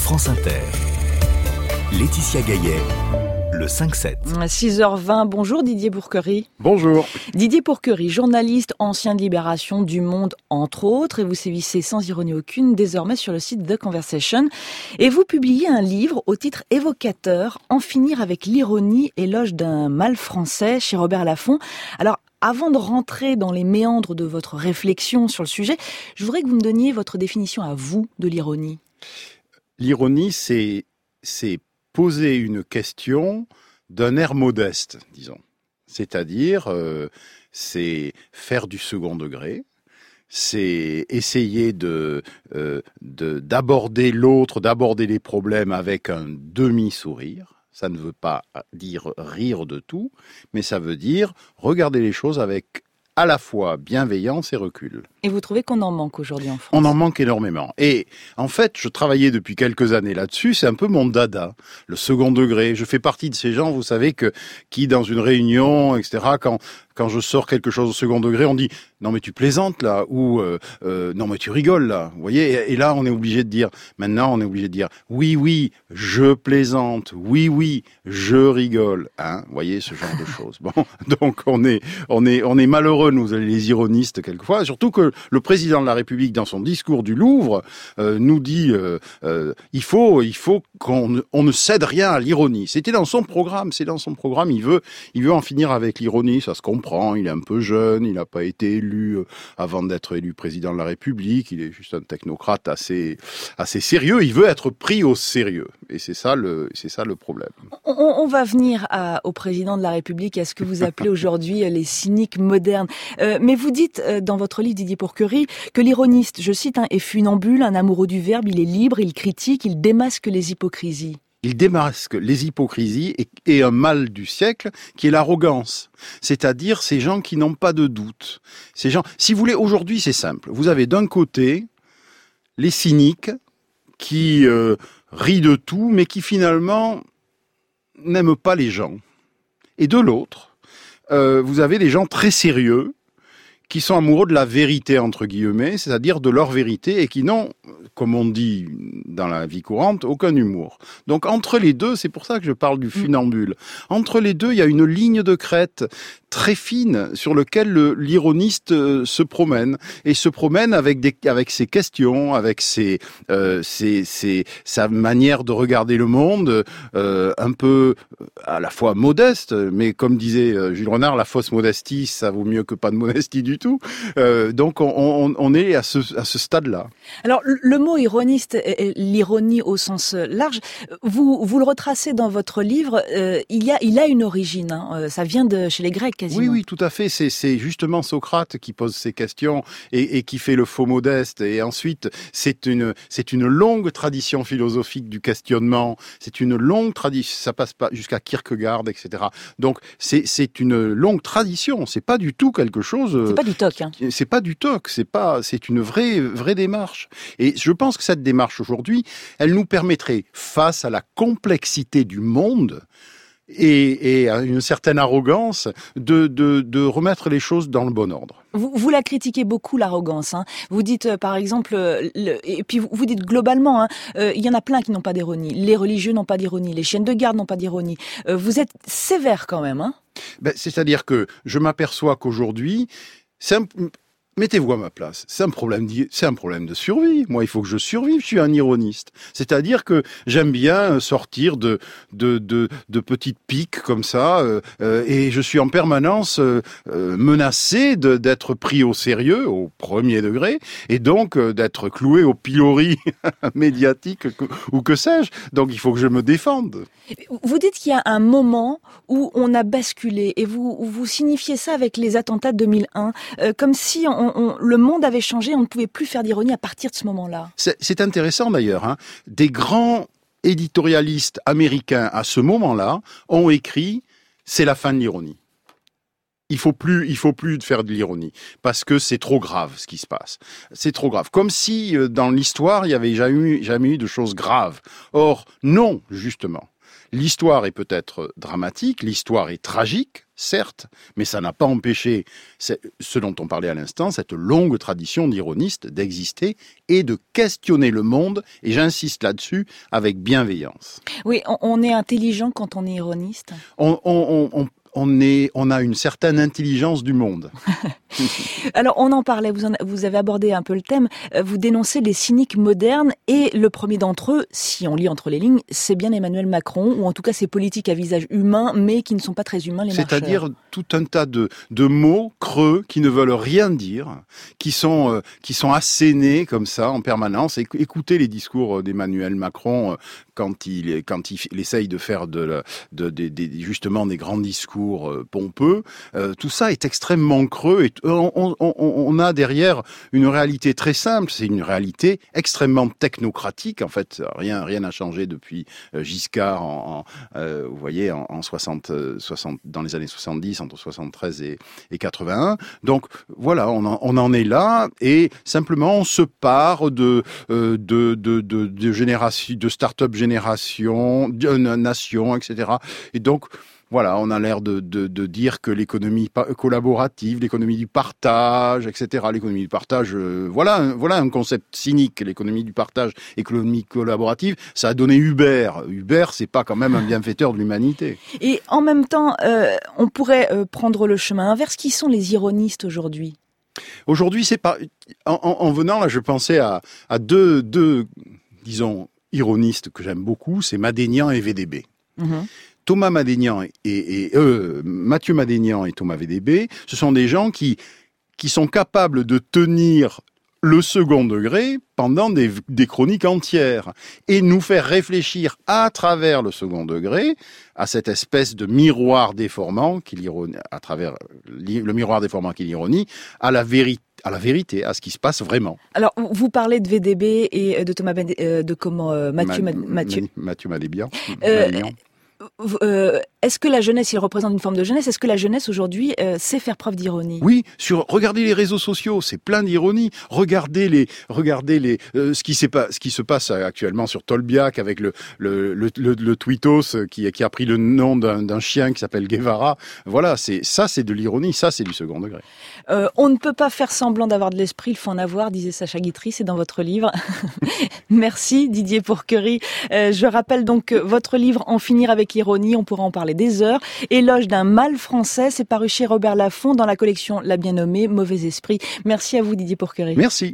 France Inter. Laetitia Gaillet, le 5-7. 6h20, bonjour Didier Bourquerie. Bonjour. Didier Bourquerie, journaliste, ancien de Libération, du Monde, entre autres, et vous sévissez sans ironie aucune désormais sur le site The Conversation. Et vous publiez un livre au titre évocateur, En finir avec l'ironie, éloge d'un mal français, chez Robert Laffont. Alors, avant de rentrer dans les méandres de votre réflexion sur le sujet, je voudrais que vous me donniez votre définition à vous de l'ironie. L'ironie, c'est poser une question d'un air modeste, disons. C'est-à-dire, c'est faire du second degré, c'est essayer d'aborder l'autre, d'aborder les problèmes avec un demi-sourire. Ça ne veut pas dire rire de tout, mais ça veut dire regarder les choses avec à la fois bienveillance et recul. Et vous trouvez qu'on en manque aujourd'hui en France ? On en manque énormément. Et en fait, je travaillais depuis quelques années là-dessus, c'est un peu mon dada, le second degré. Je fais partie de ces gens, vous savez, qui dans une réunion, etc., quand je sors quelque chose au second degré, on dit « Non mais tu plaisantes là » ou « Non mais tu rigoles là ». Vous voyez, et là on est obligé de dire, maintenant on est obligé de dire « Oui, je plaisante, oui, je rigole ». Hein, vous voyez, ce genre de choses. Bon, donc on est malheureux, nous les ironistes quelquefois, surtout que le président de la République, dans son discours du Louvre, nous dit il faut qu'on ne cède rien à l'ironie. C'était dans son programme, il veut en finir avec l'ironie, ça se comprend. Il est un peu jeune, il n'a pas été élu avant d'être élu président de la République, il est juste un technocrate assez sérieux, il veut être pris au sérieux. Et c'est ça le problème. On va venir au président de la République, à ce que vous appelez aujourd'hui les cyniques modernes. Mais vous dites dans votre livre, Didier Bourquerie, que l'ironiste, je cite, est funambule, un amoureux du verbe, il est libre, il critique, il démasque les hypocrisies. Il démasque les hypocrisies et un mal du siècle qui est l'arrogance. C'est-à-dire ces gens qui n'ont pas de doute. Ces gens, si vous voulez, aujourd'hui c'est simple. Vous avez d'un côté les cyniques qui rient de tout, mais qui finalement n'aiment pas les gens. Et de l'autre, vous avez des gens très sérieux qui sont amoureux de la vérité, entre guillemets, c'est-à-dire de leur vérité, et qui n'ont, comme on dit dans la vie courante, aucun humour. Donc entre les deux, c'est pour ça que je parle du funambule, entre les deux, il y a une ligne de crête très fine sur lequel l'ironiste se promène, et se promène avec ses questions, avec sa manière de regarder le monde, un peu à la fois modeste, mais comme disait Jules Renard, la fausse modestie, ça vaut mieux que pas de modestie du tout. Donc on est à ce stade-là. Alors le mot ironiste, l'ironie au sens large, vous le retracez dans votre livre. Il a une origine. Hein, ça vient de chez les Grecs quasiment. Oui, tout à fait. C'est justement Socrate qui pose ces questions et qui fait le faux modeste. Et ensuite, c'est une longue tradition philosophique du questionnement. C'est une longue tradition. Ça passe pas jusqu'à Kierkegaard, etc. Donc c'est une longue tradition. C'est pas du tout quelque chose. C'est pas du toc. Hein. C'est pas du toc. C'est une vraie démarche. Et je pense que cette démarche aujourd'hui, elle nous permettrait, face à la complexité du monde et à une certaine arrogance, de remettre les choses dans le bon ordre. Vous la critiquez beaucoup, l'arrogance. Hein. Vous dites, par exemple, et puis vous dites globalement, hein, il y en a plein qui n'ont pas d'ironie. Les religieux n'ont pas d'ironie, les chiens de garde n'ont pas d'ironie. Vous êtes sévère quand même. Hein. C'est-à-dire que je m'aperçois qu'aujourd'hui, mettez-vous à ma place. C'est un problème de survie. Moi, il faut que je survive. Je suis un ironiste. C'est-à-dire que j'aime bien sortir de petites piques comme ça, et je suis en permanence menacé d'être pris au sérieux, au premier degré, et donc d'être cloué au pilori médiatique ou que sais-je. Donc, il faut que je me défende. Vous dites qu'il y a un moment où on a basculé, et vous signifiez ça avec les attentats de 2001, comme si le monde avait changé, on ne pouvait plus faire d'ironie à partir de ce moment-là. C'est intéressant d'ailleurs, hein. Des grands éditorialistes américains à ce moment-là ont écrit « c'est la fin de l'ironie ». Il faut plus faire de l'ironie parce que c'est trop grave ce qui se passe. C'est trop grave. Comme si dans l'histoire il y avait jamais eu de choses graves. Or non, justement. L'histoire est peut-être dramatique, l'histoire est tragique, certes, mais ça n'a pas empêché ce dont on parlait à l'instant, cette longue tradition d'ironistes d'exister et de questionner le monde, et j'insiste là-dessus, avec bienveillance. Oui, on est intelligent quand on est ironiste. On a une certaine intelligence du monde. Alors, on en parlait, vous avez abordé un peu le thème, vous dénoncez les cyniques modernes, et le premier d'entre eux, si on lit entre les lignes, c'est bien Emmanuel Macron, ou en tout cas ces politiques à visage humain, mais qui ne sont pas très humains, les marcheurs. C'est-à-dire tout un tas de mots creux qui ne veulent rien dire, qui sont assénés comme ça en permanence. Écoutez les discours d'Emmanuel Macron quand il essaye de faire justement des grands discours pompeux. Tout ça est extrêmement creux et on a derrière une réalité très simple. C'est une réalité extrêmement technocratique. En fait, rien n'a changé depuis Giscard vous voyez, en 60, dans les années 70, entre 73 et 81. Donc voilà, on en est là, et simplement on se part de génération, de start-up génération, de nation, etc. Et donc voilà, on a l'air de dire que l'économie collaborative, l'économie du partage, etc. L'économie du partage, voilà un concept cynique. L'économie du partage, économie collaborative, ça a donné Uber. Uber, c'est pas quand même un bienfaiteur de l'humanité. Et en même temps, on pourrait prendre le chemin inverse. Qui sont les ironistes aujourd'hui ? Aujourd'hui, c'est pas. En venant là, je pensais à deux disons ironistes que j'aime beaucoup, c'est Madénian et VDB. Mm-hmm. Thomas Madénian Mathieu Madénian et Thomas VDB, ce sont des gens qui sont capables de tenir le second degré pendant des chroniques entières et nous faire réfléchir à travers le second degré à cette espèce de miroir déformant à travers le miroir déformant qu'il ironie, à la vérité, à ce qui se passe vraiment. Alors, vous parlez de VDB et de Thomas Mathieu Madénian. Est-ce que la jeunesse, il représente une forme de jeunesse ? Est-ce que la jeunesse aujourd'hui sait faire preuve d'ironie ? Oui, regardez les réseaux sociaux, c'est plein d'ironie. Regardez ce qui se passe actuellement sur Tolbiac avec le tweetos qui a pris le nom d'un chien qui s'appelle Guevara. Voilà, c'est de l'ironie, ça c'est du second degré. On ne peut pas faire semblant d'avoir de l'esprit, il faut en avoir, disait Sacha Guitry, c'est dans votre livre. Merci Didier Pourquerie. Je rappelle donc votre livre En finir avec l'ironie, on pourra en parler des heures. Éloge d'un mal français, c'est paru chez Robert Laffont dans la collection La Bien Nommée, Mauvais Esprit. Merci à vous Didier Pourquerie. Merci.